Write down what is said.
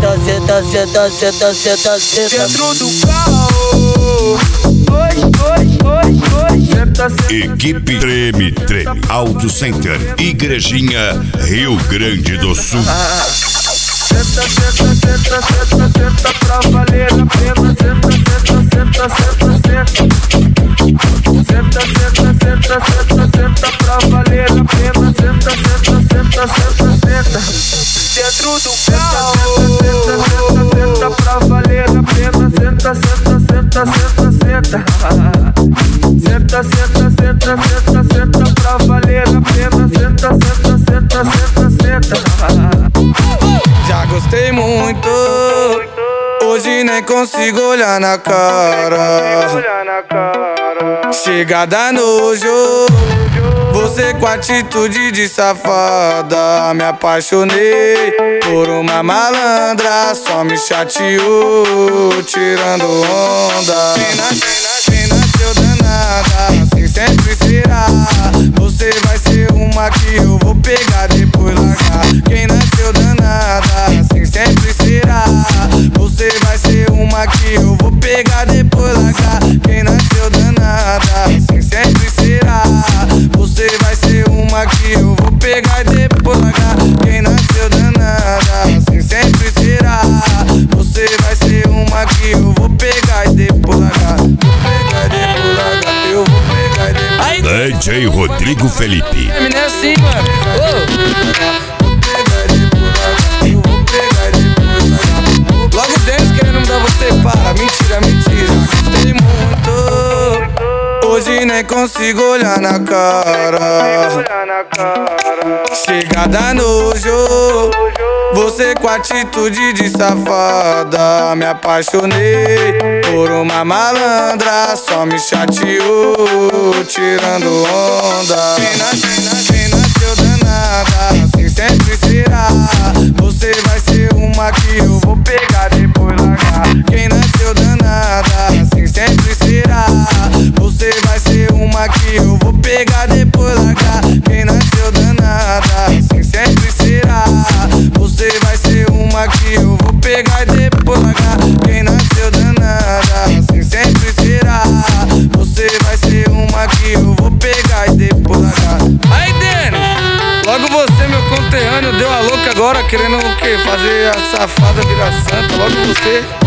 senta, senta, senta, senta, senta. Dentro do carro. Senta, senta. Equipe Treme Treme Auto Center, Igrejinha, Rio Grande do Sul. Senta, senta, senta, senta, senta pra valer a pena. Senta, senta, senta, senta, senta. Senta, senta, senta, senta, senta pra valer a pena. Senta, senta, senta, senta, senta. Dentro do carro. Senta, senta, senta pra valer a pena. Senta, senta, senta, senta, senta. Senta, senta, senta, senta, senta pra valer a pena. Senta, senta, senta, senta, senta. Já gostei muito, hoje nem consigo olhar na cara. Chega da nojo, você com atitude de safada. Me apaixonei por uma malandra, só me chateou, tirando onda. Quem nasceu danada, assim sempre será. Você vai ser uma que eu vou pegar, depois largar. Quem nasceu danada, assim sempre será. Você vai ser uma que eu vou pegar, depois largar. Quem nasceu danada, assim sempre será. Você vai ser uma que eu vou pegar e depois largar. Quem nasceu danada, assim sempre será. Você vai ser uma que eu vou pegar e depois largar. Vou pegar e depois largar. Eu vou pegar e depois largar. DJ Rodrigo Felipe. É assim, mano. Logo dentro querendo mudar você para. Mentira, mentira. Gostei muito, hoje nem consigo olhar na cara. Chega da nojo, você com atitude de safada. Me apaixonei por uma malandra, só me chateou, tirando onda. Quem nasceu danada, assim sempre será. Você vai ser uma que eu vou pegar, depois largar. Quem nasceu danada, assim sempre será. Você vai ser uma que eu vou pegar, depois largar. Quem nasceu danada, assim sempre será. Você vai ser uma que eu vou pegar e depois largar. Quem nasceu danada, assim sempre será. Você vai ser uma que eu vou pegar e depois largar. Aí, Denis, logo você, meu conterrâneo, deu a louca agora, querendo o quê? Fazer a safada virar santa, logo você.